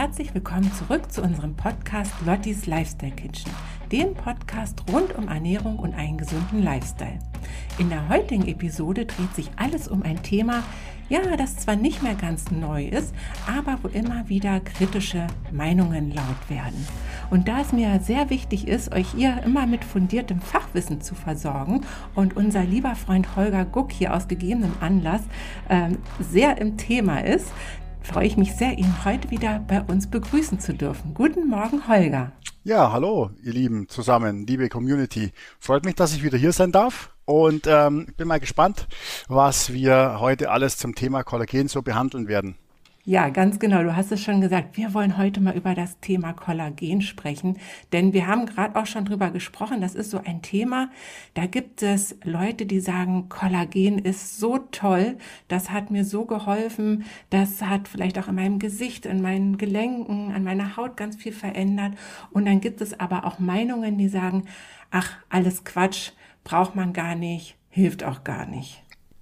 herzlich willkommen zurück zu unserem Podcast Lottis Lifestyle Kitchen, dem Podcast rund um Ernährung und einen gesunden Lifestyle. In der heutigen Episode dreht sich alles um ein Thema, das zwar nicht mehr ganz neu ist, aber wo immer wieder kritische Meinungen laut werden. Und da es mir sehr wichtig ist, euch hier immer mit fundiertem Fachwissen zu versorgen und unser lieber Freund Holger Guck hier aus gegebenem Anlass sehr im Thema ist, freue ich mich sehr, ihn heute wieder bei uns begrüßen zu dürfen. Guten Morgen, Holger. Ja, hallo, ihr Lieben zusammen, liebe Community. Freut mich, dass ich wieder hier sein darf und bin mal gespannt, was wir heute alles zum Thema Kollagen so behandeln werden. Ja, ganz genau. Du hast es schon gesagt. Wir wollen heute mal über das Thema Kollagen sprechen, denn wir haben gerade auch schon drüber gesprochen. Das ist so ein Thema. Da gibt es Leute, die sagen, Kollagen ist so toll. Das hat mir so geholfen. Das hat vielleicht auch in meinem Gesicht, in meinen Gelenken, an meiner Haut ganz viel verändert. Und dann gibt es aber auch Meinungen, die sagen, ach, alles Quatsch, braucht man gar nicht, hilft auch gar nicht.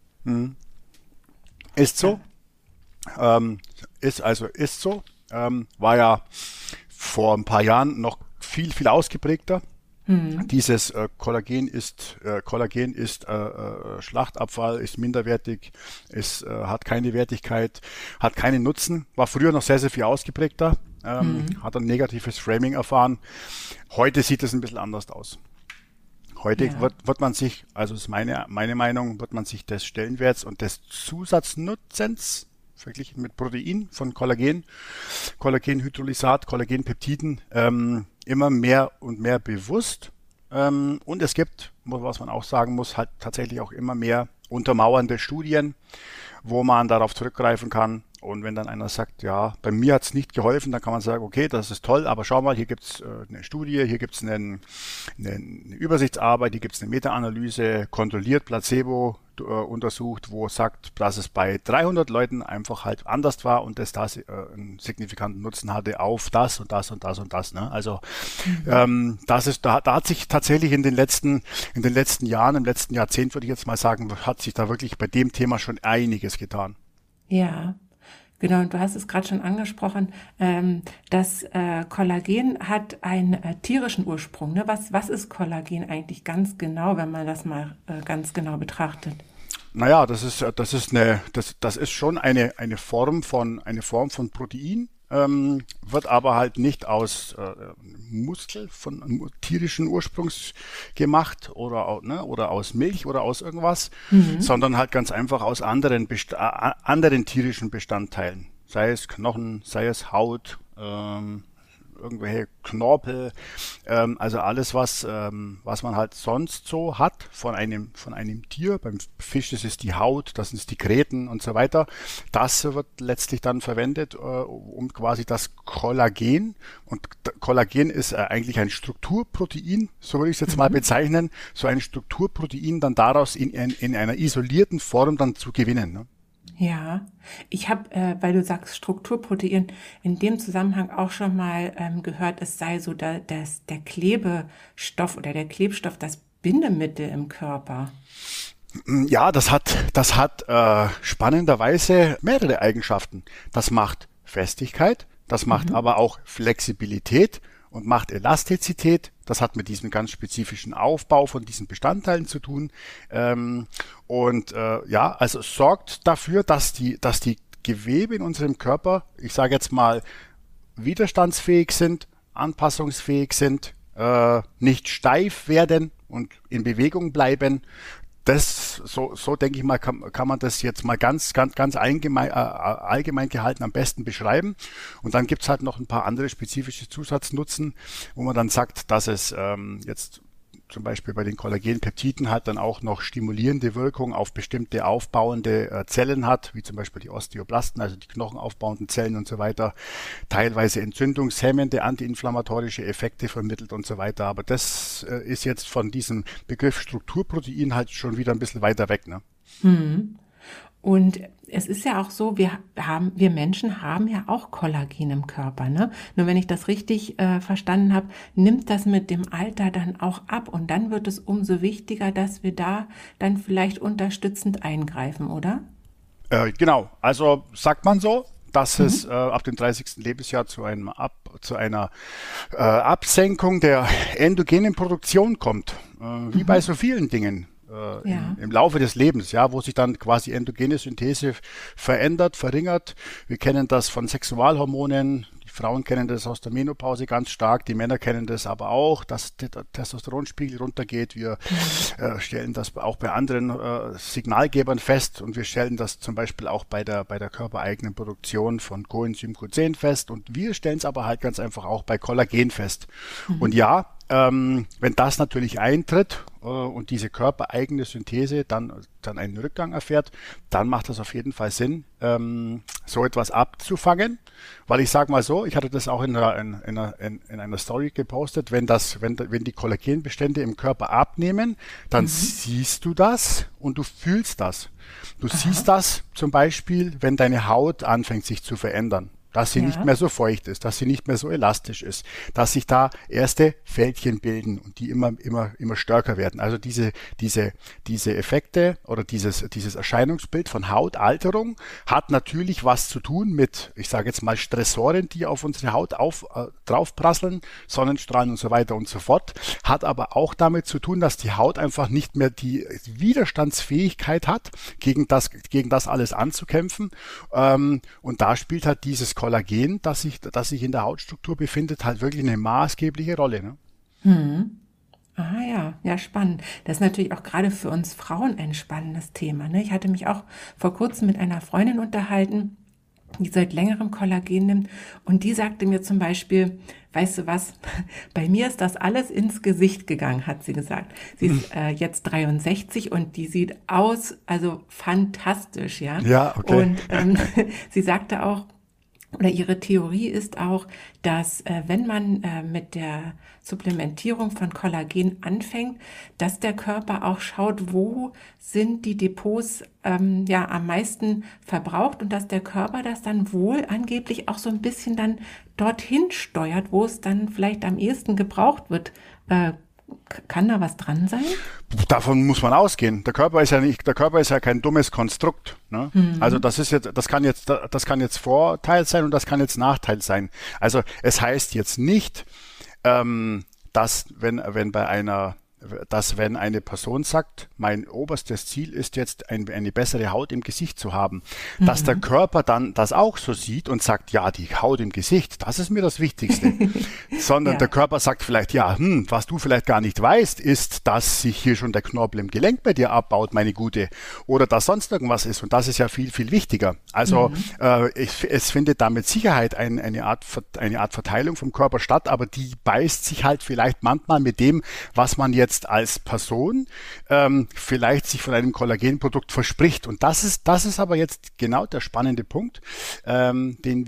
Ist so. Ist so. War ja vor ein paar Jahren noch viel ausgeprägter. Dieses Kollagen ist Schlachtabfall, ist minderwertig, hat keine Wertigkeit, hat keinen Nutzen. War früher noch sehr viel ausgeprägter, hat ein negatives Framing erfahren. Heute sieht es ein bisschen anders aus. Heute wird man sich, also ist meine Meinung, wird man sich des Stellenwerts und des Zusatznutzens verglichen mit Protein von Kollagen, Kollagenhydrolysat, Kollagenpeptiden, immer mehr und mehr bewusst. Und es gibt, was man auch sagen muss, halt tatsächlich auch immer mehr untermauernde Studien, wo man darauf zurückgreifen kann. Und wenn dann einer sagt, ja, bei mir hat es nicht geholfen, dann kann man sagen, okay, das ist toll, aber schau mal, hier gibt es eine Studie, hier gibt es eine Übersichtsarbeit, hier gibt es eine Meta-Analyse, kontrolliert, Placebo untersucht, wo es sagt, dass es bei 300 Leuten einfach halt anders war und es das einen signifikanten Nutzen hatte auf das und das und das und das. Ne? Also da hat sich tatsächlich in den letzten Jahren, im letzten Jahrzehnt würde ich jetzt mal sagen, hat sich da wirklich bei dem Thema schon einiges getan. Ja. Genau, und du hast es gerade schon angesprochen, das Kollagen hat einen tierischen Ursprung. Ne? Was ist Kollagen eigentlich ganz genau, wenn man das mal ganz genau betrachtet? Naja, das ist schon eine Form von Protein, wird aber halt nicht aus Muskel von tierischen Ursprungs gemacht oder aus Milch oder aus irgendwas, sondern halt ganz einfach aus anderen tierischen Bestandteilen, sei es Knochen, sei es Haut, irgendwelche Knorpel, also alles, was man halt sonst so hat von einem Tier. Beim Fisch ist es die Haut, das sind die Gräten und so weiter. Das wird letztlich dann verwendet, um quasi das Kollagen, und Kollagen ist eigentlich ein Strukturprotein, so würde ich es jetzt mal bezeichnen, so ein Strukturprotein dann daraus in einer isolierten Form dann zu gewinnen, ne? Ja, ich habe, weil du sagst Strukturprotein, in dem Zusammenhang auch schon mal gehört, es sei so, dass der Klebestoff oder der Klebstoff das Bindemittel im Körper. Ja, das hat spannenderweise mehrere Eigenschaften. Das macht Festigkeit, das macht aber auch Flexibilität und macht Elastizität. Das hat mit diesem ganz spezifischen Aufbau von diesen Bestandteilen zu tun. Also es sorgt dafür, dass die Gewebe in unserem Körper, ich sage jetzt mal, widerstandsfähig sind, anpassungsfähig sind, nicht steif werden und in Bewegung bleiben. So denke ich mal, kann man das jetzt mal ganz allgemein gehalten am besten beschreiben. Und dann gibt's halt noch ein paar andere spezifische Zusatznutzen, wo man dann sagt, dass es jetzt zum Beispiel bei den Kollagenpeptiden halt dann auch noch stimulierende Wirkung auf bestimmte aufbauende Zellen hat, wie zum Beispiel die Osteoblasten, also die knochenaufbauenden Zellen und so weiter, teilweise entzündungshemmende, antiinflammatorische Effekte vermittelt und so weiter. Aber das ist jetzt von diesem Begriff Strukturprotein halt schon wieder ein bisschen weiter weg, ne? Und es ist ja auch so, wir Menschen haben ja auch Kollagen im Körper, ne? Nur wenn ich das richtig verstanden habe, nimmt das mit dem Alter dann auch ab und dann wird es umso wichtiger, dass wir da dann vielleicht unterstützend eingreifen, oder? Genau, also sagt man so. dass es ab dem 30. Lebensjahr zu einer Absenkung der endogenen Produktion kommt, wie bei so vielen Dingen. Im Laufe des Lebens, ja, wo sich dann quasi endogene Synthese verändert, verringert. Wir kennen das von Sexualhormonen. Die Frauen kennen das aus der Menopause ganz stark. Die Männer kennen das aber auch, dass der Testosteronspiegel runtergeht. Wir stellen das auch bei anderen Signalgebern fest und wir stellen das zum Beispiel auch bei der körpereigenen Produktion von Coenzym Q10 fest und wir stellen es aber halt ganz einfach auch bei Kollagen fest. Und ja, wenn das natürlich eintritt und diese körpereigene Synthese dann einen Rückgang erfährt, dann macht das auf jeden Fall Sinn, so etwas abzufangen. Weil ich sage mal so, ich hatte das auch in einer Story gepostet, wenn die Kollagenbestände im Körper abnehmen, dann siehst du das und du fühlst das. Du siehst das zum Beispiel, wenn deine Haut anfängt sich zu verändern. Dass sie nicht mehr so feucht ist, dass sie nicht mehr so elastisch ist, dass sich da erste Fältchen bilden und die immer stärker werden. Also diese Effekte oder dieses Erscheinungsbild von Hautalterung hat natürlich was zu tun mit, ich sage jetzt mal, Stressoren, die auf unsere Haut draufprasseln, Sonnenstrahlen und so weiter und so fort, hat aber auch damit zu tun, dass die Haut einfach nicht mehr die Widerstandsfähigkeit hat, gegen das alles anzukämpfen. Und da spielt halt dieses Kollagen, das sich in der Hautstruktur befindet, halt wirklich eine maßgebliche Rolle. Ne? Ja, spannend. Das ist natürlich auch gerade für uns Frauen ein spannendes Thema. Ne? Ich hatte mich auch vor kurzem mit einer Freundin unterhalten, die seit längerem Kollagen nimmt und die sagte mir zum Beispiel, weißt du was, bei mir ist das alles ins Gesicht gegangen, hat sie gesagt. Sie ist jetzt 63 und die sieht aus, also fantastisch, ja. Ja, okay. Und sie sagte auch, oder ihre Theorie ist auch, dass wenn man mit der Supplementierung von Kollagen anfängt, dass der Körper auch schaut, wo sind die Depots am meisten verbraucht und dass der Körper das dann wohl angeblich auch so ein bisschen dann dorthin steuert, wo es dann vielleicht am ehesten gebraucht wird. Kann da was dran sein? Davon muss man ausgehen. Der Körper ist ja kein dummes Konstrukt. Ne? Also das kann jetzt Vorteil sein und das kann jetzt Nachteil sein. Also es heißt jetzt nicht, dass wenn eine Person sagt, mein oberstes Ziel ist jetzt eine bessere Haut im Gesicht zu haben, dass der Körper dann das auch so sieht und sagt, ja, die Haut im Gesicht, das ist mir das Wichtigste. Sondern der Körper sagt vielleicht, ja, was du vielleicht gar nicht weißt, ist, dass sich hier schon der Knorpel im Gelenk bei dir abbaut, meine Gute, oder dass sonst irgendwas ist und das ist ja viel, viel wichtiger. Also es findet da mit Sicherheit eine Art Verteilung vom Körper statt, aber die beißt sich halt vielleicht manchmal mit dem, was man jetzt als Person vielleicht sich von einem Kollagenprodukt verspricht. Und das ist aber jetzt genau der spannende Punkt, den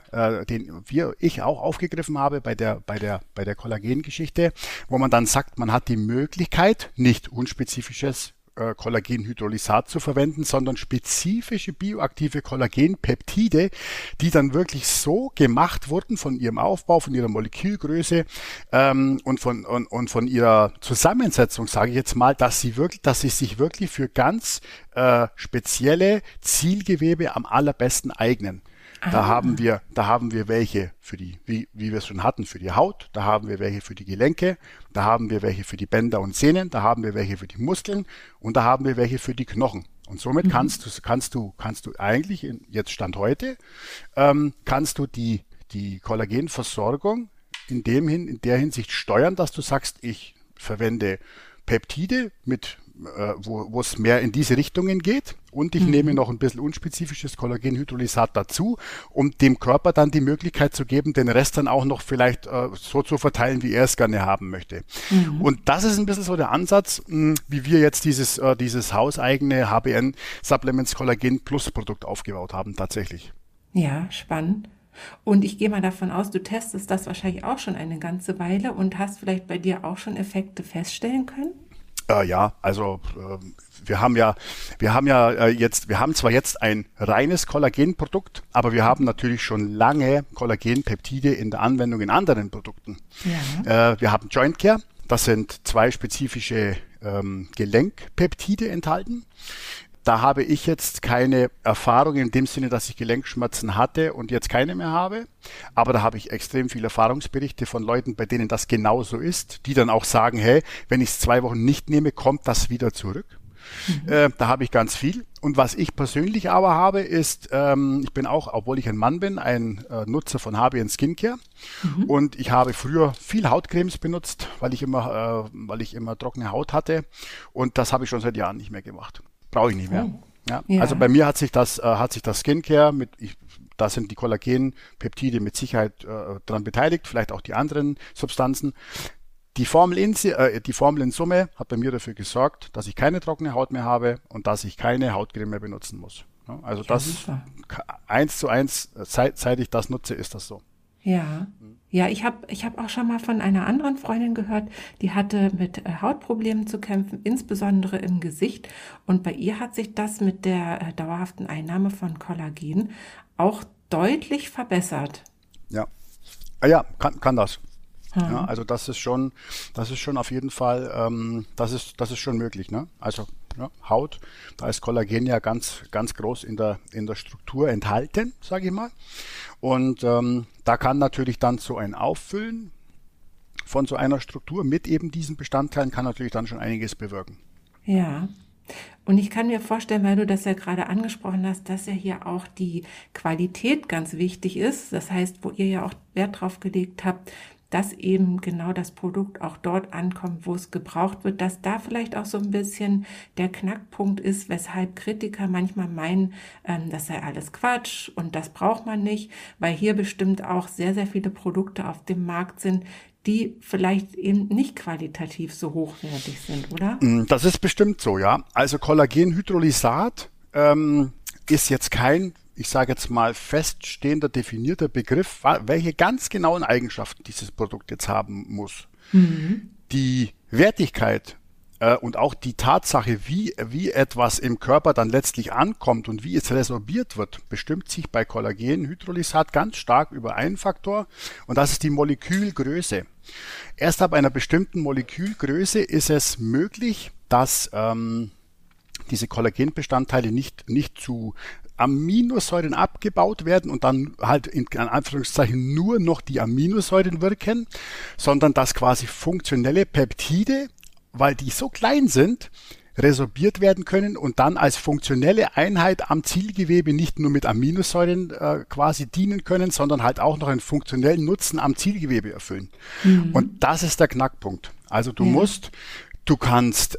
ich auch aufgegriffen habe bei der Kollagengeschichte, wo man dann sagt, man hat die Möglichkeit, nicht unspezifisches Kollagenhydrolysat zu verwenden, sondern spezifische bioaktive Kollagenpeptide, die dann wirklich so gemacht wurden von ihrem Aufbau, von ihrer Molekülgröße und von ihrer Zusammensetzung, sage ich jetzt mal, dass sie sich wirklich für ganz spezielle Zielgewebe am allerbesten eignen. Da haben wir welche für wie wir es schon hatten, für die Haut, da haben wir welche für die Gelenke, da haben wir welche für die Bänder und Sehnen, da haben wir welche für die Muskeln und da haben wir welche für die Knochen. Und somit kannst du eigentlich, jetzt Stand heute, kannst du die Kollagenversorgung in der Hinsicht steuern, dass du sagst, ich verwende Peptide wo es mehr in diese Richtungen geht und ich nehme noch ein bisschen unspezifisches Kollagenhydrolysat dazu, um dem Körper dann die Möglichkeit zu geben, den Rest dann auch noch vielleicht so zu verteilen, wie er es gerne haben möchte. Und das ist ein bisschen so der Ansatz, wie wir jetzt dieses hauseigene HBN Supplements Kollagen Plus Produkt aufgebaut haben, tatsächlich. Ja, spannend. Und ich gehe mal davon aus, du testest das wahrscheinlich auch schon eine ganze Weile und hast vielleicht bei dir auch schon Effekte feststellen können? Ja, also wir haben zwar jetzt ein reines Kollagenprodukt, aber wir haben natürlich schon lange Kollagenpeptide in der Anwendung in anderen Produkten. Ja. Wir haben Joint Care, das sind 2 spezifische Gelenkpeptide enthalten. Da habe ich jetzt keine Erfahrung in dem Sinne, dass ich Gelenkschmerzen hatte und jetzt keine mehr habe. Aber da habe ich extrem viele Erfahrungsberichte von Leuten, bei denen das genauso ist, die dann auch sagen, hey, wenn ich es 2 Wochen nicht nehme, kommt das wieder zurück. Da habe ich ganz viel. Und was ich persönlich aber habe, ist, ich bin auch, obwohl ich ein Mann bin, ein Nutzer von Harbien Skincare. Und ich habe früher viel Hautcremes benutzt, weil ich immer trockene Haut hatte. Und das habe ich schon seit Jahren nicht mehr gemacht. Brauche ich nicht mehr. Oh. Ja. Ja. Also bei mir hat sich das Skincare da sind die Kollagenpeptide mit Sicherheit dran beteiligt, vielleicht auch die anderen Substanzen. Die Formel in Summe hat bei mir dafür gesorgt, dass ich keine trockene Haut mehr habe und dass ich keine Hautcreme mehr benutzen muss. Ja, also Ja, das super. 1:1, seit ich das nutze, ist das so. Ja, ja, ich hab auch schon mal von einer anderen Freundin gehört, die hatte mit Hautproblemen zu kämpfen, insbesondere im Gesicht. Und bei ihr hat sich das mit der dauerhaften Einnahme von Kollagen auch deutlich verbessert. Ja, ja, kann das. Ja, Hm. also das ist schon auf jeden Fall, das ist schon möglich, ne? Also ja, Haut, da ist Kollagen ja ganz groß in der Struktur enthalten, sage ich mal. Und da kann natürlich dann so ein Auffüllen von so einer Struktur mit eben diesen Bestandteilen kann natürlich dann schon einiges bewirken. Ja. Und ich kann mir vorstellen, weil du das ja gerade angesprochen hast, dass ja hier auch die Qualität ganz wichtig ist. Das heißt, wo ihr ja auch Wert drauf gelegt habt, dass eben genau das Produkt auch dort ankommt, wo es gebraucht wird, dass da vielleicht auch so ein bisschen der Knackpunkt ist, weshalb Kritiker manchmal meinen, das sei alles Quatsch und das braucht man nicht, weil hier bestimmt auch sehr, sehr viele Produkte auf dem Markt sind, die vielleicht eben nicht qualitativ so hochwertig sind, oder? Das ist bestimmt so, ja. Also Kollagenhydrolysat ist jetzt kein, ich sage jetzt mal, feststehender, definierter Begriff, welche ganz genauen Eigenschaften dieses Produkt jetzt haben muss. Die Wertigkeit und auch die Tatsache, wie etwas im Körper dann letztlich ankommt und wie es resorbiert wird, bestimmt sich bei Kollagenhydrolysat ganz stark über einen Faktor und das ist die Molekülgröße. Erst ab einer bestimmten Molekülgröße ist es möglich, dass diese Kollagenbestandteile nicht zu Aminosäuren abgebaut werden und dann halt in Anführungszeichen nur noch die Aminosäuren wirken, sondern dass quasi funktionelle Peptide, weil die so klein sind, resorbiert werden können und dann als funktionelle Einheit am Zielgewebe nicht nur mit Aminosäuren quasi dienen können, sondern halt auch noch einen funktionellen Nutzen am Zielgewebe erfüllen. Und das ist der Knackpunkt. Also du kannst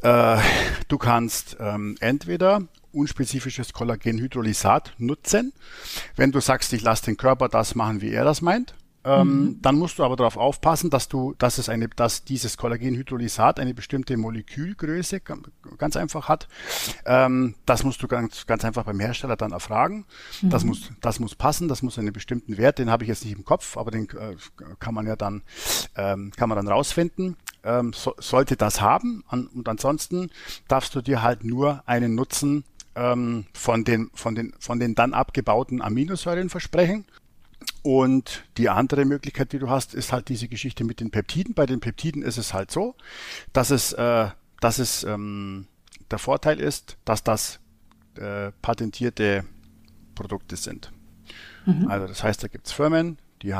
entweder unspezifisches Kollagenhydrolysat nutzen, wenn du sagst, ich lasse den Körper das machen, wie er das meint. Dann musst du aber darauf aufpassen, dass dieses Kollagenhydrolysat eine bestimmte Molekülgröße ganz einfach hat. Das musst du ganz einfach beim Hersteller dann erfragen. Das muss passen, das muss einen bestimmten Wert, den habe ich jetzt nicht im Kopf, aber den kann man dann rausfinden. Sollte das haben und ansonsten darfst du dir halt nur einen Nutzen von den dann abgebauten Aminosäuren versprechen. Und die andere Möglichkeit, die du hast, ist halt diese Geschichte mit den Peptiden. Bei den Peptiden ist es halt so, dass der Vorteil ist, dass das patentierte Produkte sind. Also das heißt, da gibt es Firmen,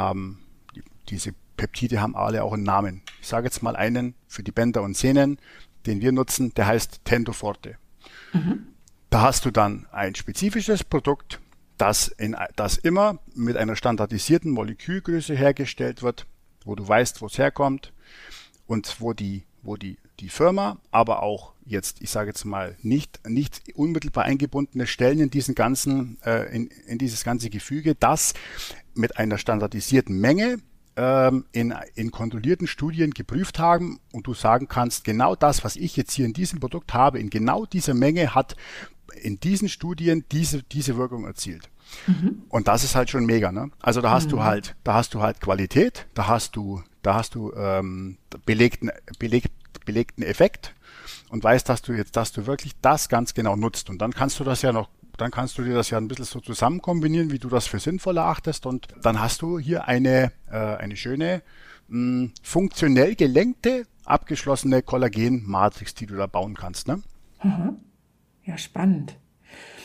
diese Peptide haben alle auch einen Namen. Ich sage jetzt mal einen für die Bänder und Sehnen, den wir nutzen, der heißt Tendoforte. Da hast du dann ein spezifisches Produkt, das immer mit einer standardisierten Molekülgröße hergestellt wird, wo du weißt, wo es herkommt und wo die Firma, aber auch jetzt, ich sage jetzt mal, nicht unmittelbar eingebundene Stellen in dieses ganze Gefüge, das mit einer standardisierten Menge in kontrollierten Studien geprüft haben und du sagen kannst, genau das, was ich jetzt hier in diesem Produkt habe, in genau dieser Menge hat in diesen Studien diese Wirkung erzielt. Und das ist halt schon mega, ne? Also da hast du halt Qualität, da hast du belegten Effekt und weißt, dass du wirklich das ganz genau nutzt. Und dann kannst du dir das ja ein bisschen so zusammen kombinieren, wie du das für sinnvoll erachtest. Und dann hast du hier eine schöne, funktionell gelenkte, abgeschlossene Kollagenmatrix, die du da bauen kannst, ne? Ja, spannend.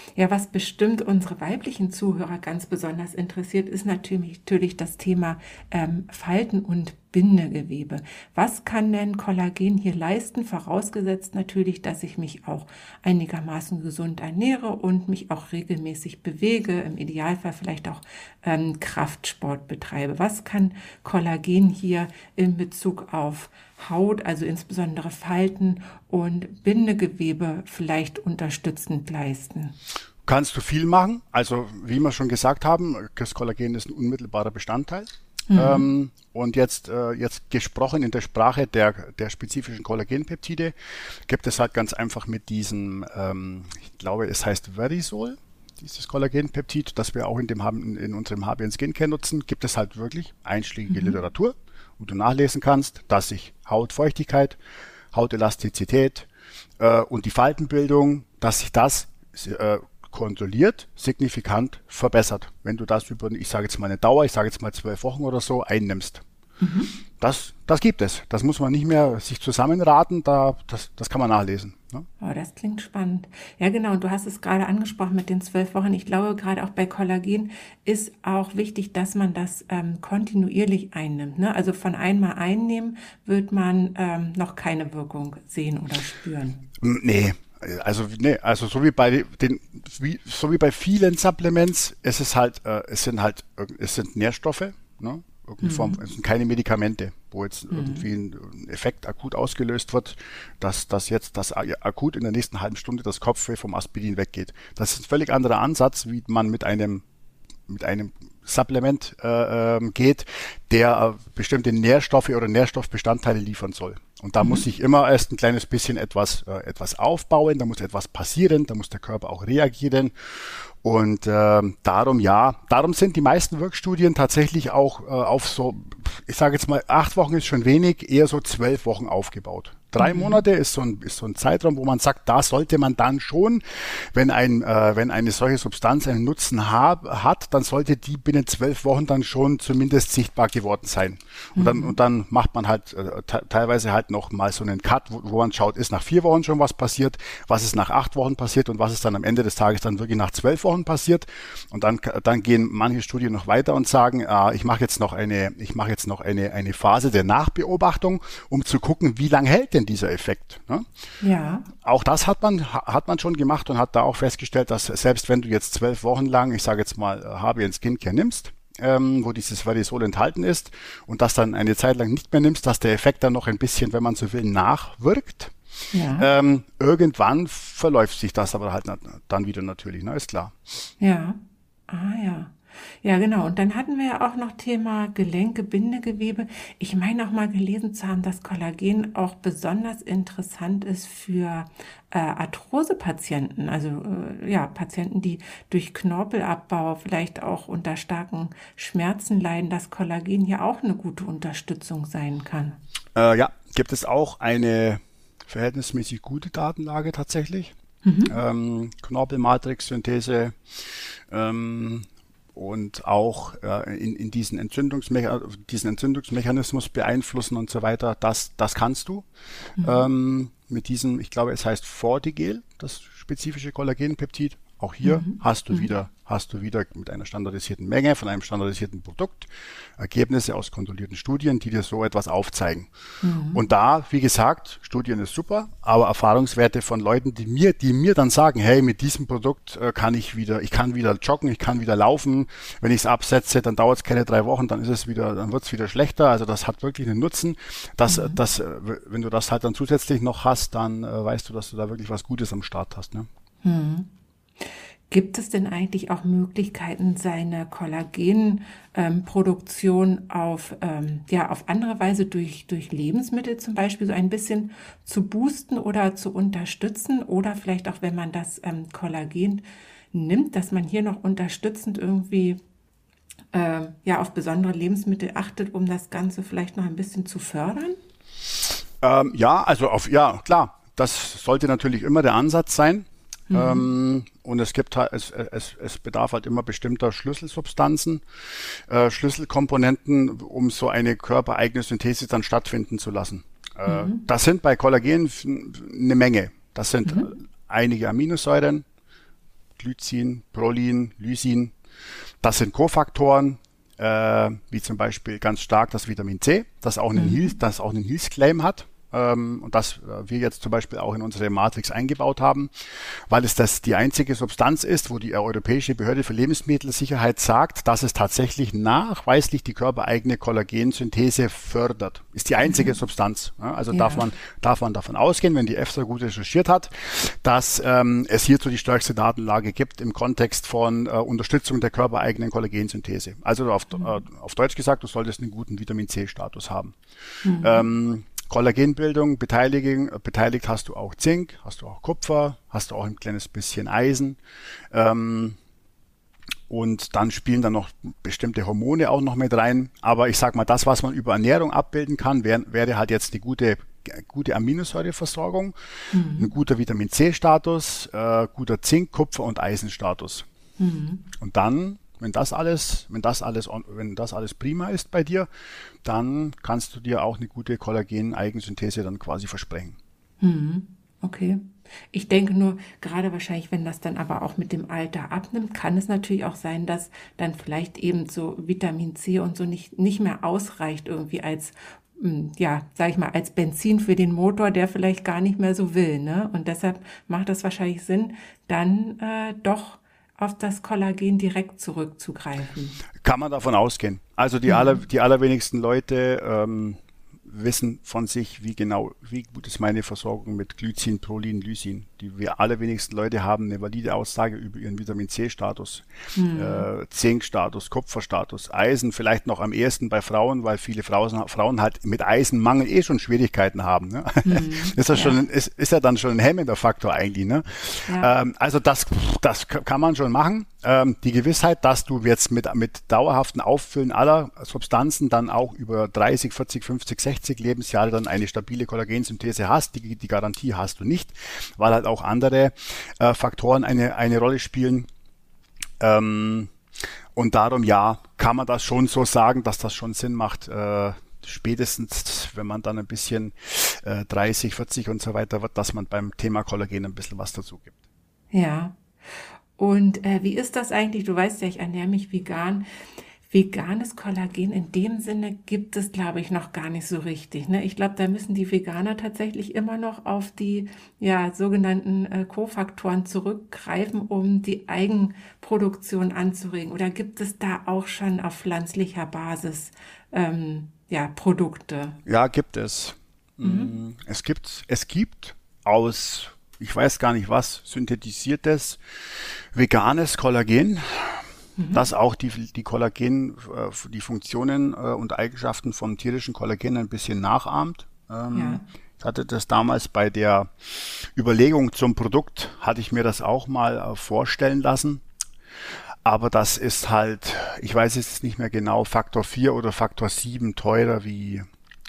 Ja, was bestimmt unsere weiblichen Zuhörer ganz besonders interessiert, ist natürlich das Thema Falten und Bindegewebe. Was kann denn Kollagen hier leisten? Vorausgesetzt natürlich, dass ich mich auch einigermaßen gesund ernähre und mich auch regelmäßig bewege, im Idealfall vielleicht auch Kraftsport betreibe. Was kann Kollagen hier in Bezug auf Haut, also insbesondere Falten und Bindegewebe vielleicht unterstützend leisten? Kannst du viel machen. Also wie wir schon gesagt haben, das Kollagen ist ein unmittelbarer Bestandteil. Und jetzt gesprochen in der Sprache der spezifischen Kollagenpeptide gibt es halt ganz einfach mit diesem, ich glaube, es heißt Verisol, dieses Kollagenpeptid, das wir auch in unserem HBN Skincare nutzen, gibt es halt wirklich einschlägige Literatur, wo du nachlesen kannst, dass sich Hautfeuchtigkeit, Hautelastizität und die Faltenbildung, dass sich das kontrolliert, signifikant verbessert, wenn du das über, ich sage jetzt mal eine Dauer, ich sage jetzt mal 12 Wochen oder so, einnimmst. Das gibt es. Das muss man nicht mehr sich zusammenraten, das kann man nachlesen. Ne? Oh, das klingt spannend. Ja, genau. Und du hast es gerade angesprochen mit den 12 Wochen. Ich glaube, gerade auch bei Kollagen ist auch wichtig, dass man das kontinuierlich einnimmt. Ne? Also von einmal einnehmen wird man noch keine Wirkung sehen oder spüren. Nee. Also so wie bei vielen Supplements, es sind Nährstoffe, ne? Es sind keine Medikamente, wo jetzt irgendwie ein Effekt akut ausgelöst wird, dass das akut in der nächsten halben Stunde das Kopfweh vom Aspirin weggeht. Das ist ein völlig anderer Ansatz, wie man mit einem Supplement geht, der bestimmte Nährstoffe oder Nährstoffbestandteile liefern soll. Und da muss sich immer erst ein kleines bisschen etwas aufbauen, da muss etwas passieren, da muss der Körper auch reagieren. Und darum sind die meisten Wirkstudien tatsächlich auch auf so, ich sage jetzt mal, 8 Wochen ist schon wenig, eher so 12 Wochen aufgebaut. 3 Monate ist so ein Zeitraum, wo man sagt, da sollte man dann schon, wenn eine solche Substanz einen Nutzen hat, dann sollte die binnen 12 Wochen dann schon zumindest sichtbar geworden sein. Und dann macht man halt teilweise halt noch mal so einen Cut, wo man schaut, ist nach 4 Wochen schon was passiert, was ist nach 8 Wochen passiert und was ist dann am Ende des Tages dann wirklich nach 12 Wochen passiert. Und dann gehen manche Studien noch weiter und sagen, ich mache jetzt noch eine Phase der Nachbeobachtung, um zu gucken, wie lange hält denn dieser Effekt. Ne? Ja. Auch das hat man schon gemacht und hat da auch festgestellt, dass selbst wenn du jetzt 12 Wochen lang, ich sage jetzt mal, HBN Skincare nimmst, wo dieses Verisol enthalten ist und das dann eine Zeit lang nicht mehr nimmst, dass der Effekt dann noch ein bisschen, wenn man so will, nachwirkt. Ja. Irgendwann verläuft sich das aber halt dann wieder natürlich, ne? Ist klar. Ja. Ja. Ja, genau. Und dann hatten wir ja auch noch Thema Gelenke, Bindegewebe. Ich meine auch mal gelesen zu haben, dass Kollagen auch besonders interessant ist für Arthrose-Patienten. Also Patienten, die durch Knorpelabbau vielleicht auch unter starken Schmerzen leiden, dass Kollagen hier auch eine gute Unterstützung sein kann. Ja, gibt es auch eine verhältnismäßig gute Datenlage tatsächlich. Knorpelmatrix-Synthese, und auch in diesen Entzündungsmechanismus beeinflussen und so weiter, das kannst du. Mit diesem, ich glaube, es heißt Fortigel, das spezifische Kollagenpeptid. Auch hier hast du wieder mit einer standardisierten Menge von einem standardisierten Produkt Ergebnisse aus kontrollierten Studien, die dir so etwas aufzeigen. Und da, wie gesagt, Studien ist super, aber Erfahrungswerte von Leuten, die mir dann sagen, hey, mit diesem Produkt kann ich kann wieder joggen, ich kann wieder laufen. Wenn ich es absetze, dann dauert es keine 3 Wochen, dann wird es wieder schlechter. Also das hat wirklich einen Nutzen. Wenn du das halt dann zusätzlich noch hast, dann weißt du, dass du da wirklich was Gutes am Start hast. Ne? Gibt es denn eigentlich auch Möglichkeiten, seine Kollagenproduktion auf andere Weise durch Lebensmittel zum Beispiel so ein bisschen zu boosten oder zu unterstützen? Oder vielleicht auch, wenn man das Kollagen nimmt, dass man hier noch unterstützend irgendwie auf besondere Lebensmittel achtet, um das Ganze vielleicht noch ein bisschen zu fördern? Klar. Das sollte natürlich immer der Ansatz sein. Und es bedarf halt immer bestimmter Schlüsselsubstanzen, Schlüsselkomponenten, um so eine körpereigene Synthese dann stattfinden zu lassen. Das sind bei Kollagen eine Menge. Das sind einige Aminosäuren, Glycin, Prolin, Lysin. Das sind Kofaktoren, wie zum Beispiel ganz stark das Vitamin C, das auch einen Hilfsclaim hat. Und das wir jetzt zum Beispiel auch in unsere Matrix eingebaut haben, weil es das die einzige Substanz ist, wo die Europäische Behörde für Lebensmittelsicherheit sagt, dass es tatsächlich nachweislich die körpereigene Kollagensynthese fördert. Ist die einzige Substanz. Ja, also darf man davon ausgehen, wenn die EFSA gut recherchiert hat, dass es hierzu die stärkste Datenlage gibt im Kontext von Unterstützung der körpereigenen Kollagensynthese. Also auf Deutsch gesagt, du solltest einen guten Vitamin-C-Status haben. Kollagenbildung, beteiligt hast du auch Zink, hast du auch Kupfer, hast du auch ein kleines bisschen Eisen. Und dann spielen dann noch bestimmte Hormone auch noch mit rein. Aber ich sag mal, das, was man über Ernährung abbilden kann, wäre halt jetzt eine gute Aminosäureversorgung, ein guter Vitamin-C-Status, guter Zink-, Kupfer- und Eisenstatus. Und dann, wenn das alles prima ist bei dir, dann kannst du dir auch eine gute Kollagen-Eigensynthese dann quasi versprechen. Okay. Ich denke nur, gerade wahrscheinlich, wenn das dann aber auch mit dem Alter abnimmt, kann es natürlich auch sein, dass dann vielleicht eben so Vitamin C und so nicht mehr ausreicht irgendwie als, sag ich mal, als Benzin für den Motor, der vielleicht gar nicht mehr so will, ne? Und deshalb macht es wahrscheinlich Sinn, dann doch auf das Kollagen direkt zurückzugreifen. Kann man davon ausgehen. Also die allerwenigsten Leute wissen von sich, wie gut ist meine Versorgung mit Glycin, Prolin, Lysin. Die allerwenigsten Leute haben eine valide Aussage über ihren Vitamin-C-Status, Zink-Status, Kupferstatus, Eisen, vielleicht noch am ehesten bei Frauen, weil viele Frauen halt mit Eisenmangel schon Schwierigkeiten haben. Ne? Ist ja dann schon ein hemmender Faktor eigentlich. Ne? Ja. Also das kann man schon machen. Die Gewissheit, dass du jetzt mit dauerhaften Auffüllen aller Substanzen dann auch über 30, 40, 50, 60 Lebensjahre dann eine stabile Kollagensynthese hast, die Garantie hast du nicht, weil halt auch andere Faktoren eine Rolle spielen. Und darum, kann man das schon so sagen, dass das schon Sinn macht, spätestens, wenn man dann ein bisschen 30, 40 und so weiter wird, dass man beim Thema Kollagen ein bisschen was dazu gibt. Ja. Und wie ist das eigentlich? Du weißt ja, ich ernähre mich vegan. Veganes Kollagen in dem Sinne gibt es, glaube ich, noch gar nicht so richtig. Ne? Ich glaube, da müssen die Veganer tatsächlich immer noch auf die sogenannten Kofaktoren zurückgreifen, um die Eigenproduktion anzuregen. Oder gibt es da auch schon auf pflanzlicher Basis Produkte? Ja, gibt es. Es gibt aus, ich weiß gar nicht was, synthetisiertes veganes Kollagen, das auch die Kollagen, die Funktionen und Eigenschaften vom tierischen Kollagen ein bisschen nachahmt. Ich hatte das damals bei der Überlegung zum Produkt, hatte ich mir das auch mal vorstellen lassen. Aber das ist halt, ich weiß jetzt nicht mehr genau, Faktor 4 oder Faktor 7 teurer wie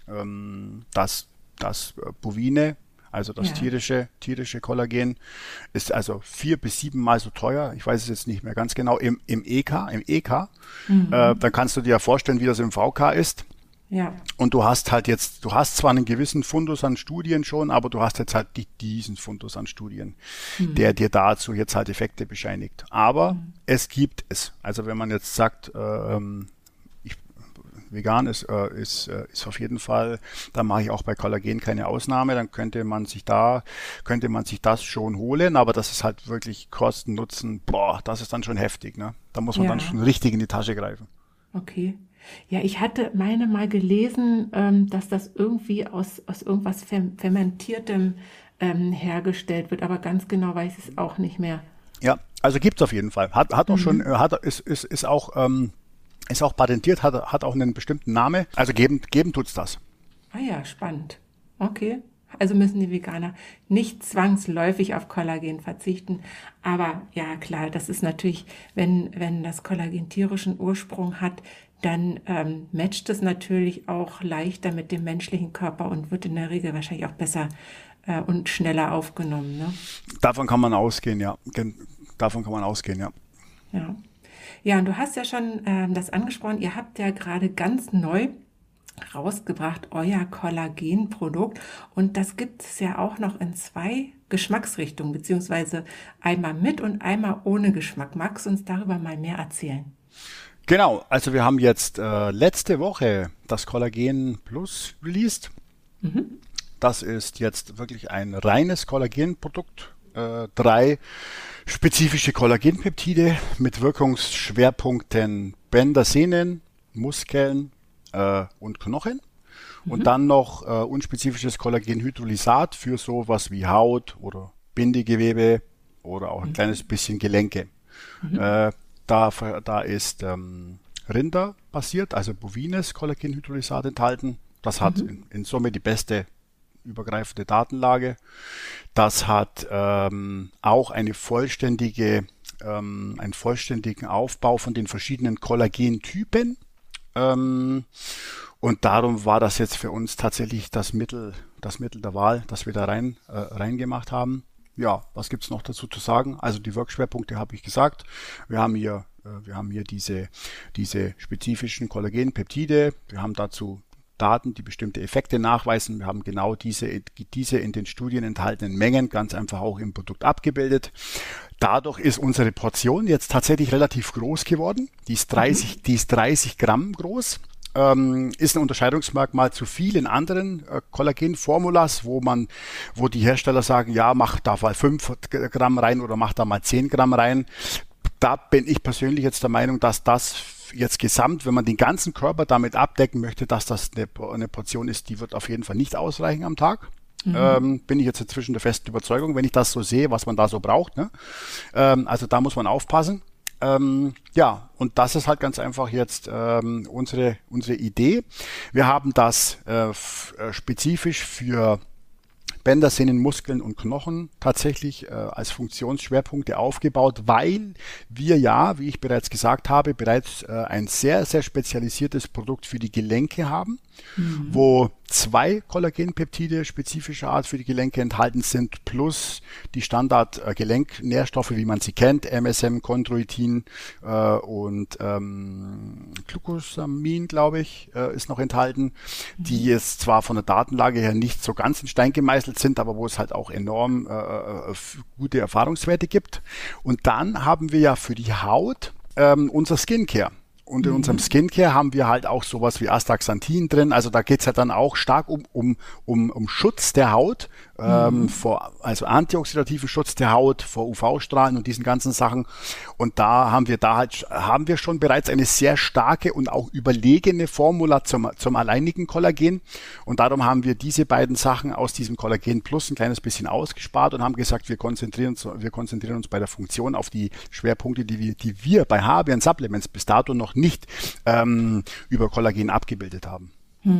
das bovine. Also das tierische Kollagen ist also 4 bis 7 Mal so teuer. Ich weiß es jetzt nicht mehr ganz genau. Im EK. Dann kannst du dir ja vorstellen, wie das im VK ist. Ja. Und du hast zwar einen gewissen Fundus an Studien schon, aber du hast jetzt halt nicht diesen Fundus an Studien, der dir dazu jetzt halt Effekte bescheinigt. Aber es gibt es. Also wenn man jetzt sagt, vegan ist auf jeden Fall, da mache ich auch bei Kollagen keine Ausnahme, dann könnte man sich das schon holen, aber das ist halt wirklich Kosten, Nutzen, das ist dann schon heftig, ne? Da muss man dann schon richtig in die Tasche greifen. Okay. Ja, ich hatte mal gelesen, dass das irgendwie aus irgendwas Fermentiertem hergestellt wird, aber ganz genau weiß ich es auch nicht mehr. Ja, also gibt's auf jeden Fall. Hat auch schon, ist auch patentiert, hat auch einen bestimmten Namen. Also geben tut's das. Ah ja, spannend. Okay. Also müssen die Veganer nicht zwangsläufig auf Kollagen verzichten. Aber ja, klar, das ist natürlich, wenn das Kollagen tierischen Ursprung hat, dann matcht es natürlich auch leichter mit dem menschlichen Körper und wird in der Regel wahrscheinlich auch besser und schneller aufgenommen. Ne? Davon kann man ausgehen, ja. Ja. Ja, und du hast ja schon das angesprochen, ihr habt ja gerade ganz neu rausgebracht, euer Kollagenprodukt. Und das gibt es ja auch noch in 2 Geschmacksrichtungen, beziehungsweise einmal mit und einmal ohne Geschmack. Magst du uns darüber mal mehr erzählen? Genau, also wir haben jetzt letzte Woche das Kollagen Plus released. Das ist jetzt wirklich ein reines Kollagenprodukt. 3 spezifische Kollagenpeptide mit Wirkungsschwerpunkten Bänder, Sehnen, Muskeln und Knochen. Und dann noch unspezifisches Kollagenhydrolysat für sowas wie Haut oder Bindegewebe oder auch ein kleines bisschen Gelenke. Da ist Rinder basiert, also bovines Kollagenhydrolysat enthalten. Das hat in Summe die beste übergreifende Datenlage. Das hat auch einen vollständigen Aufbau von den verschiedenen Kollagentypen. Und darum war das jetzt für uns tatsächlich das Mittel der Wahl, das wir da reingemacht haben. Ja, was gibt's noch dazu zu sagen? Also die Wirkschwerpunkte habe ich gesagt. Wir haben hier diese spezifischen Kollagenpeptide. Wir haben dazu Daten, die bestimmte Effekte nachweisen. Wir haben genau diese in den Studien enthaltenen Mengen ganz einfach auch im Produkt abgebildet. Dadurch ist unsere Portion jetzt tatsächlich relativ groß geworden. Die ist 30 Gramm groß. Ist ein Unterscheidungsmerkmal zu vielen anderen Kollagenformulas, wo die Hersteller sagen, ja, mach da mal 5 Gramm rein oder mach da mal 10 Gramm rein. Da bin ich persönlich jetzt der Meinung, dass das jetzt gesamt, wenn man den ganzen Körper damit abdecken möchte, dass das eine Portion ist, die wird auf jeden Fall nicht ausreichen am Tag. Bin ich jetzt inzwischen der festen Überzeugung, wenn ich das so sehe, was man da so braucht. Ne? Also da muss man aufpassen. Ja, und das ist halt ganz einfach jetzt unsere Idee. Wir haben das spezifisch für Bänder, Sehnen, Muskeln und Knochen tatsächlich als Funktionsschwerpunkte aufgebaut, weil wir ja, wie ich bereits gesagt habe, bereits ein sehr, sehr spezialisiertes Produkt für die Gelenke haben, wo 2 Kollagenpeptide spezifischer Art für die Gelenke enthalten sind, plus die Standard-Gelenknährstoffe, wie man sie kennt, MSM, Chondroitin und Glucosamin, glaube ich, ist noch enthalten, die jetzt zwar von der Datenlage her nicht so ganz in Stein gemeißelt sind, aber wo es halt auch enorm gute Erfahrungswerte gibt. Und dann haben wir ja für die Haut unser Skincare. Und in unserem Skincare haben wir halt auch sowas wie Astaxanthin drin. Also da geht's ja dann auch stark um Schutz der Haut, also antioxidativen Schutz der Haut vor UV-Strahlen und diesen ganzen Sachen. Und da haben wir schon bereits eine sehr starke und auch überlegene Formula zum alleinigen Kollagen. Und darum haben wir diese beiden Sachen aus diesem Kollagen Plus ein kleines bisschen ausgespart und haben gesagt, wir konzentrieren uns bei der Funktion auf die Schwerpunkte, die wir bei Habian Supplements bis dato noch nicht über Kollagen abgebildet haben.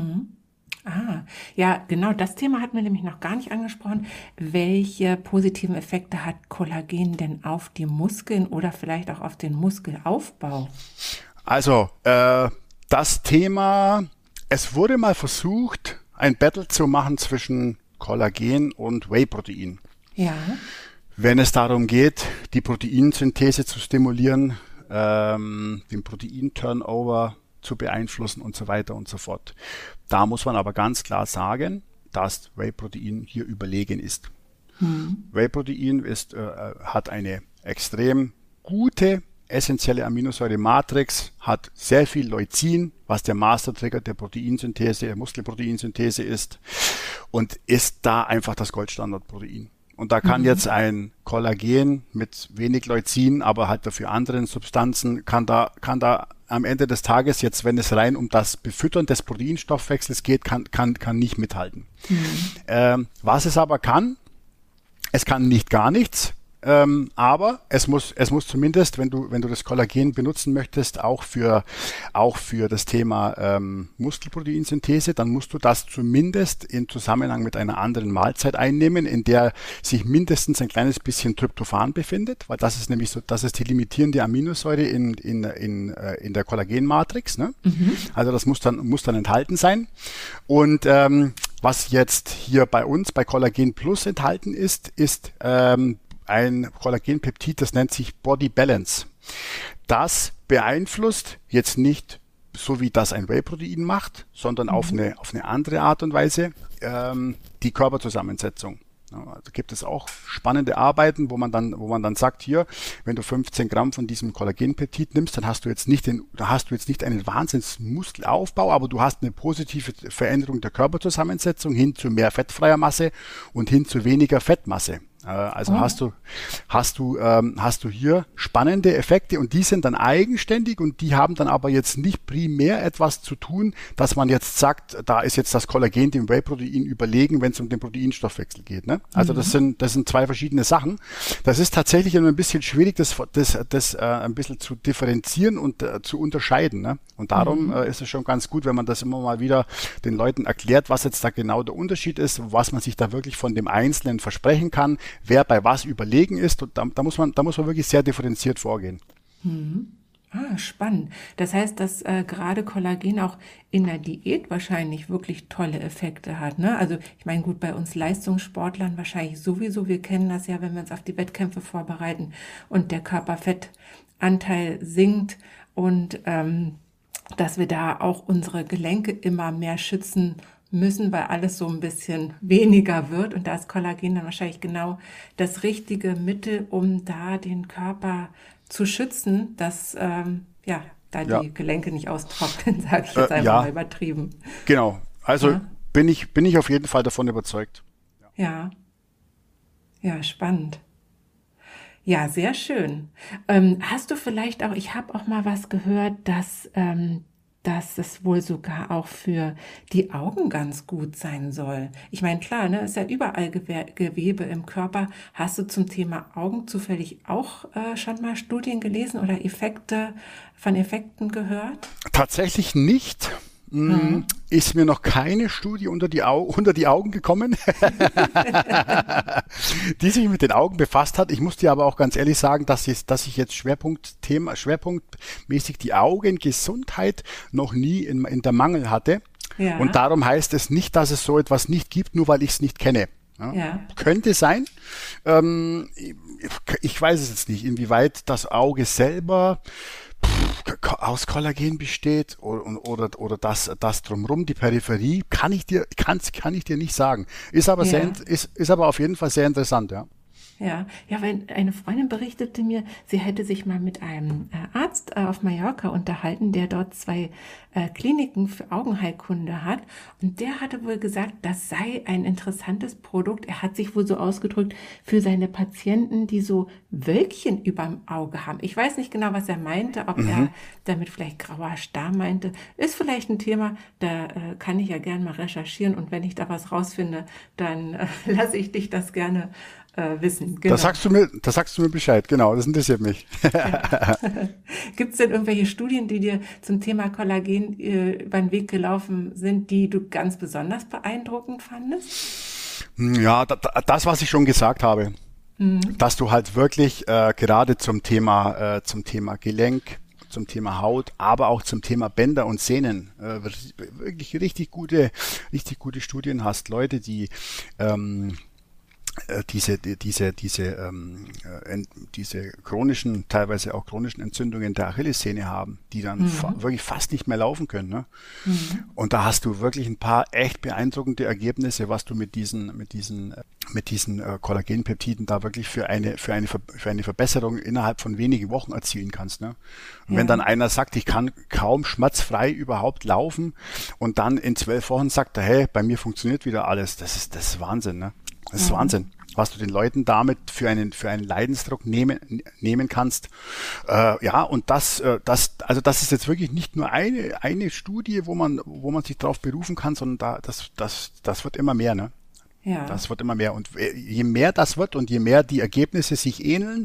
Ja, genau, das Thema hatten wir nämlich noch gar nicht angesprochen. Welche positiven Effekte hat Kollagen denn auf die Muskeln oder vielleicht auch auf den Muskelaufbau? Also, das Thema, es wurde mal versucht, ein Battle zu machen zwischen Kollagen und Whey-Protein. Ja. Wenn es darum geht, die Proteinsynthese zu stimulieren, den Protein-Turnover zu beeinflussen und so weiter und so fort. Da muss man aber ganz klar sagen, dass Whey-Protein hier überlegen ist. Whey-Protein hat eine extrem gute essentielle Aminosäure-Matrix, hat sehr viel Leucin, was der Master-Trigger der Proteinsynthese, der Muskelproteinsynthese ist und ist da einfach das Goldstandard-Protein. Und da kann jetzt ein Kollagen mit wenig Leucin, aber halt dafür anderen Substanzen, kann da am Ende des Tages jetzt, wenn es rein um das Befüttern des Proteinstoffwechsels geht, kann nicht mithalten. Was es aber kann, es kann nicht gar nichts. Aber es muss zumindest, wenn du das Kollagen benutzen möchtest, auch für das Thema Muskelproteinsynthese, dann musst du das zumindest in Zusammenhang mit einer anderen Mahlzeit einnehmen, in der sich mindestens ein kleines bisschen Tryptophan befindet, weil das ist nämlich so, das ist die limitierende Aminosäure in der Kollagenmatrix, ne? Also das muss dann enthalten sein. Und was jetzt hier bei uns bei Kollagen Plus enthalten ist ein Kollagenpeptid, das nennt sich Body Balance. Das beeinflusst jetzt nicht, so wie das ein Whey-Protein macht, sondern auf eine andere Art und Weise die Körperzusammensetzung. Ja, also gibt es auch spannende Arbeiten, wo man dann sagt, hier, wenn du 15 Gramm von diesem Kollagenpeptid nimmst, dann hast du jetzt nicht einen Wahnsinnsmuskelaufbau, aber du hast eine positive Veränderung der Körperzusammensetzung hin zu mehr fettfreier Masse und hin zu weniger Fettmasse. Also hast du hier spannende Effekte und die sind dann eigenständig und die haben dann aber jetzt nicht primär etwas zu tun, dass man jetzt sagt, da ist jetzt das Kollagen dem Whey-Protein überlegen, wenn es um den Proteinstoffwechsel geht. Ne? Also das sind zwei verschiedene Sachen. Das ist tatsächlich immer ein bisschen schwierig, das ein bisschen zu differenzieren und zu unterscheiden. Ne? Und darum ist es schon ganz gut, wenn man das immer mal wieder den Leuten erklärt, was jetzt da genau der Unterschied ist, was man sich da wirklich von dem Einzelnen versprechen kann, wer bei was überlegen ist, und da muss man wirklich sehr differenziert vorgehen. Spannend. Das heißt, dass gerade Kollagen auch in der Diät wahrscheinlich wirklich tolle Effekte hat, ne? Also ich meine, gut, bei uns Leistungssportlern wahrscheinlich sowieso, wir kennen das ja, wenn wir uns auf die Wettkämpfe vorbereiten und der Körperfettanteil sinkt und dass wir da auch unsere Gelenke immer mehr schützen müssen, weil alles so ein bisschen weniger wird. Und da ist Kollagen dann wahrscheinlich genau das richtige Mittel, um da den Körper zu schützen, dass die Gelenke nicht austrocknen, sage ich jetzt einfach mal übertrieben. Genau. Also bin ich auf jeden Fall davon überzeugt. Ja, spannend. Ja, sehr schön. Hast du vielleicht auch, ich habe auch mal was gehört, dass es wohl sogar auch für die Augen ganz gut sein soll. Ich meine, klar, ne, ist ja überall Gewebe im Körper. Hast du zum Thema Augen zufällig auch schon mal Studien gelesen oder von Effekten gehört? Tatsächlich nicht. Ist mir noch keine Studie unter die Augen gekommen, die sich mit den Augen befasst hat. Ich muss dir aber auch ganz ehrlich sagen, dass ich jetzt schwerpunktmäßig die Augengesundheit noch nie in der Mangel hatte. Ja. Und darum heißt es nicht, dass es so etwas nicht gibt, nur weil ich es nicht kenne. Ja. Könnte sein. Ich weiß es jetzt nicht, inwieweit das Auge selber aus Kollagen besteht oder das drumherum, die Peripherie, kann ich dir nicht sagen. Ist aber auf jeden Fall sehr interessant, ja. Ja, weil eine Freundin berichtete mir, sie hätte sich mal mit einem Arzt auf Mallorca unterhalten, der dort 2 Kliniken für Augenheilkunde hat. Und der hatte wohl gesagt, das sei ein interessantes Produkt. Er hat sich wohl so ausgedrückt, für seine Patienten, die so Wölkchen überm Auge haben. Ich weiß nicht genau, was er meinte, ob er damit vielleicht grauer Star meinte. Ist vielleicht ein Thema, da kann ich ja gerne mal recherchieren. Und wenn ich da was rausfinde, dann lasse ich dich das gerne wissen. Genau. Da sagst du mir Bescheid, genau, das interessiert mich. Ja. Gibt es denn irgendwelche Studien, die dir zum Thema Kollagen über den Weg gelaufen sind, die du ganz besonders beeindruckend fandest? Ja, das, was ich schon gesagt habe, dass du halt wirklich gerade zum Thema Gelenk, zum Thema Haut, aber auch zum Thema Bänder und Sehnen wirklich richtig gute Studien hast. Leute, die diese chronischen, teilweise auch chronischen Entzündungen der Achillessehne haben, die dann wirklich fast nicht mehr laufen können. Ne? Und da hast du wirklich ein paar echt beeindruckende Ergebnisse, was du mit diesen Kollagenpeptiden da wirklich für eine Verbesserung innerhalb von wenigen Wochen erzielen kannst. Ne? Und wenn dann einer sagt, ich kann kaum schmerzfrei überhaupt laufen und dann in 12 Wochen sagt er, hey, bei mir funktioniert wieder alles, das ist Wahnsinn, ne? Das ist Wahnsinn, was du den Leuten damit für einen Leidensdruck nehmen kannst. Und das ist jetzt wirklich nicht nur eine Studie, wo man sich drauf berufen kann, sondern das wird immer mehr, ne? Ja. Das wird immer mehr. Und je mehr das wird und je mehr die Ergebnisse sich ähneln,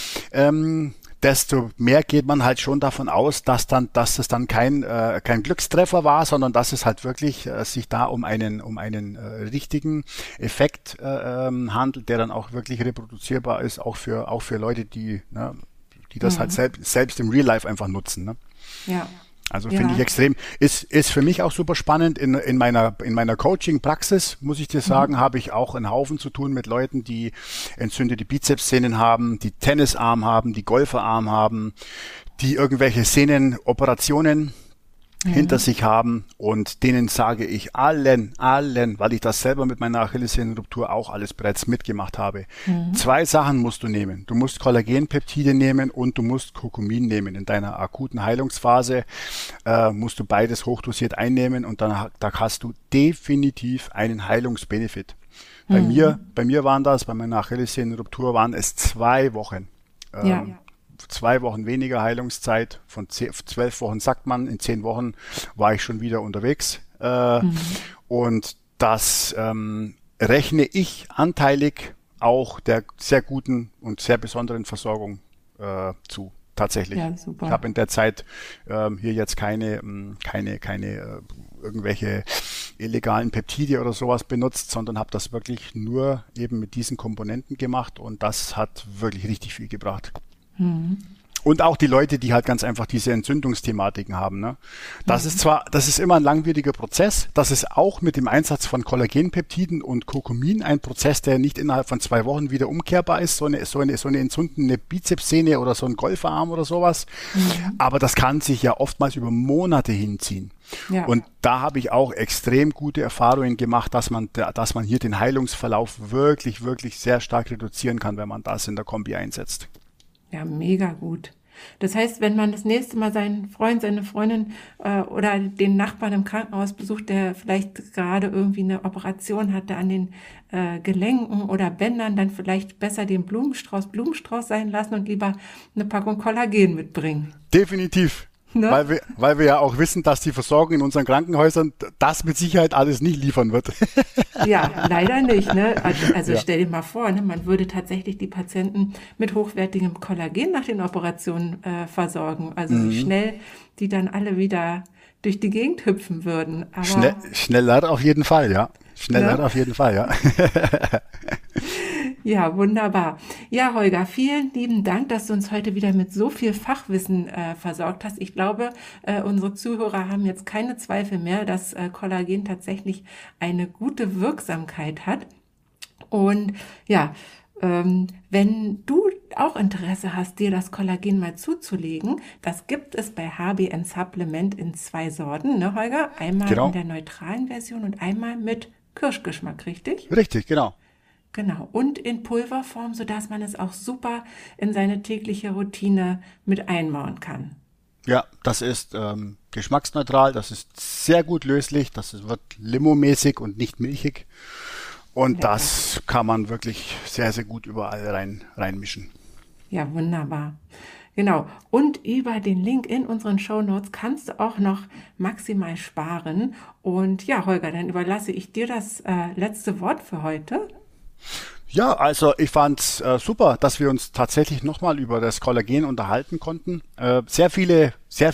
desto mehr geht man halt schon davon aus, dass es dann kein Glückstreffer war, sondern dass es halt wirklich sich da um einen richtigen Effekt handelt, der dann auch wirklich reproduzierbar ist, auch für Leute, die das halt selbst im Real Life einfach nutzen. Ne? Ja. Also finde ich extrem, ist für mich auch super spannend. In meiner Coaching-Praxis, muss ich dir sagen, habe ich auch einen Haufen zu tun mit Leuten, die entzündete Bizepssehnen haben, die Tennisarm haben, die Golferarm haben, die irgendwelche Sehnenoperationen hinter sich haben, und denen sage ich allen, weil ich das selber mit meiner Achillessehnenruptur auch alles bereits mitgemacht habe. 2 Sachen musst du nehmen. Du musst Kollagenpeptide nehmen und du musst Kurkumin nehmen. In deiner akuten Heilungsphase musst du beides hochdosiert einnehmen, und da hast du definitiv einen Heilungsbenefit. Bei mir waren das, bei meiner Achillessehnenruptur waren es 2 Wochen. 2 Wochen weniger Heilungszeit, von 12 Wochen sagt man, in 10 Wochen war ich schon wieder unterwegs. Und das rechne ich anteilig auch der sehr guten und sehr besonderen Versorgung zu. Tatsächlich. Ja, super. Ich habe in der Zeit hier jetzt keine irgendwelche illegalen Peptide oder sowas benutzt, sondern habe das wirklich nur eben mit diesen Komponenten gemacht, und das hat wirklich richtig viel gebracht. Und auch die Leute, die halt ganz einfach diese Entzündungsthematiken haben. Ne? Das ist immer ein langwieriger Prozess. Das ist auch mit dem Einsatz von Kollagenpeptiden und Kurkumin ein Prozess, der nicht innerhalb von 2 Wochen wieder umkehrbar ist. So eine entzündende Bizepssehne oder so ein Golfarm oder sowas. Aber das kann sich ja oftmals über Monate hinziehen. Ja. Und da habe ich auch extrem gute Erfahrungen gemacht, dass man hier den Heilungsverlauf wirklich, wirklich sehr stark reduzieren kann, wenn man das in der Kombi einsetzt. Ja, mega gut. Das heißt, wenn man das nächste Mal seinen Freund, seine Freundin oder den Nachbarn im Krankenhaus besucht, der vielleicht gerade irgendwie eine Operation hatte an den Gelenken oder Bändern, dann vielleicht besser den Blumenstrauß sein lassen und lieber eine Packung Kollagen mitbringen. Definitiv. Ne? Weil wir ja auch wissen, dass die Versorgung in unseren Krankenhäusern das mit Sicherheit alles nicht liefern wird. Ja, leider nicht. Ne? Also stell dir mal vor, ne? Man würde tatsächlich die Patienten mit hochwertigem Kollagen nach den Operationen versorgen. Also wie schnell die dann alle wieder durch die Gegend hüpfen würden. Aber schneller auf jeden Fall, ja. Auf jeden Fall, ja. Ja, wunderbar. Ja, Holger, vielen lieben Dank, dass du uns heute wieder mit so viel Fachwissen versorgt hast. Ich glaube, unsere Zuhörer haben jetzt keine Zweifel mehr, dass Kollagen tatsächlich eine gute Wirksamkeit hat. Und ja, wenn du auch Interesse hast, dir das Kollagen mal zuzulegen, das gibt es bei HBN Supplement in 2 Sorten, ne, Holger? Einmal in der neutralen Version und einmal mit Kirschgeschmack, richtig? Richtig, genau. Genau, und in Pulverform, sodass man es auch super in seine tägliche Routine mit einbauen kann. Ja, das ist geschmacksneutral, das ist sehr gut löslich, wird limomäßig und nicht milchig. Und lecker. Das kann man wirklich sehr, sehr gut überall reinmischen. Ja, wunderbar. Genau. Und über den Link in unseren Shownotes kannst du auch noch maximal sparen. Und ja, Holger, dann überlasse ich dir das letzte Wort für heute. Ja, also ich fand's super, dass wir uns tatsächlich nochmal über das Kollagen unterhalten konnten. Sehr viele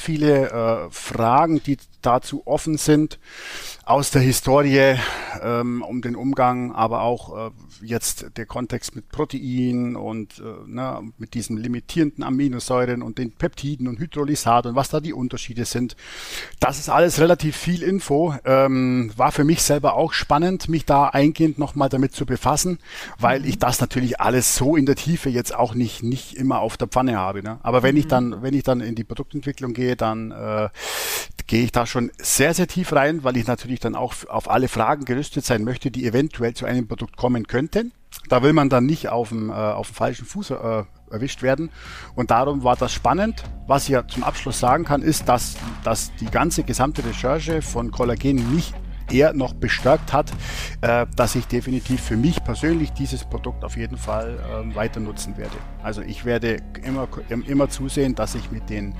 Fragen, die dazu offen sind, aus der Historie um den Umgang, aber auch jetzt der Kontext mit Protein und mit diesen limitierenden Aminosäuren und den Peptiden und Hydrolysat und was da die Unterschiede sind. Das ist alles relativ viel Info. War für mich selber auch spannend, mich da eingehend nochmal damit zu befassen, weil ich das natürlich alles so in der Tiefe jetzt auch nicht immer auf der Pfanne habe. Ne? Aber wenn ich dann in die Produktentwicklung gehe, dann gehe ich da schon sehr, sehr tief rein, weil ich natürlich dann auch auf alle Fragen gerüstet sein möchte, die eventuell zu einem Produkt kommen könnten. Da will man dann nicht auf dem falschen Fuß erwischt werden. Und darum war das spannend. Was ich ja zum Abschluss sagen kann, ist, dass die ganze gesamte Recherche von Kollagen mich eher noch bestärkt hat, dass ich definitiv für mich persönlich dieses Produkt auf jeden Fall weiter nutzen werde. Also ich werde immer zusehen, dass ich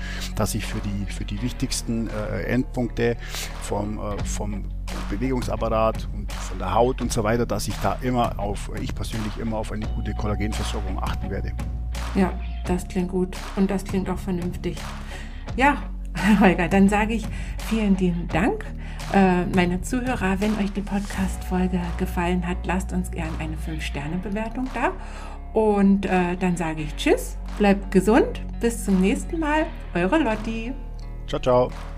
für die wichtigsten Endpunkte vom Bewegungsapparat und von der Haut und so weiter, dass ich da ich persönlich immer auf eine gute Kollagenversorgung achten werde. Ja, das klingt gut und das klingt auch vernünftig. Ja, Holger, dann sage ich vielen lieben Dank. Meine Zuhörer, wenn euch die Podcast-Folge gefallen hat, lasst uns gerne eine 5-Sterne-Bewertung da. Und dann sage ich Tschüss, bleibt gesund, bis zum nächsten Mal, eure Lotti. Ciao, ciao.